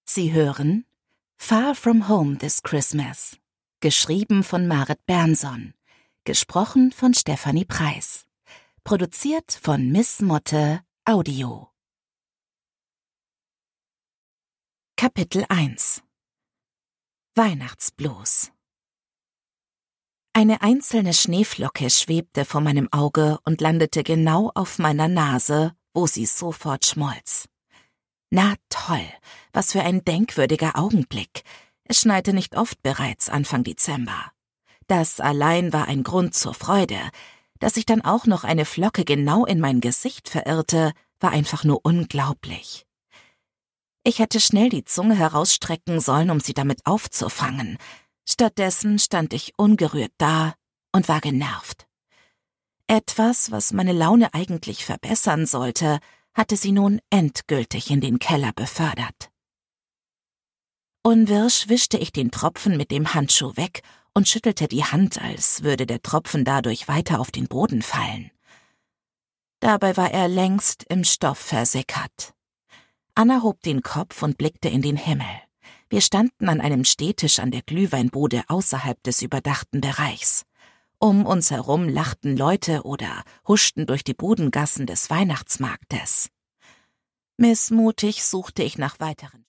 Sie hören Far From Home This Christmas, geschrieben von Marit Bernson, gesprochen von Stefanie Preis, produziert von Miss Motte Audio. Kapitel 1 Weihnachtsblues. Eine einzelne Schneeflocke schwebte vor meinem Auge und landete genau auf meiner Nase, wo sie sofort schmolz. Na toll, was für ein denkwürdiger Augenblick. Es schneite nicht oft bereits Anfang Dezember. Das allein war ein Grund zur Freude. Dass sich dann auch noch eine Flocke genau in mein Gesicht verirrte, war einfach nur unglaublich. Ich hätte schnell die Zunge herausstrecken sollen, um sie damit aufzufangen. Stattdessen stand ich ungerührt da und war genervt. Etwas, was meine Laune eigentlich verbessern sollte, hatte sie nun endgültig in den Keller befördert. Unwirsch wischte ich den Tropfen mit dem Handschuh weg und schüttelte die Hand, als würde der Tropfen dadurch weiter auf den Boden fallen. Dabei war er längst im Stoff versickert. Anna hob den Kopf und blickte in den Himmel. Wir standen an einem Stehtisch an der Glühweinbude außerhalb des überdachten Bereichs. Um uns herum lachten Leute oder huschten durch die Budengassen des Weihnachtsmarktes. Missmutig suchte ich nach weiteren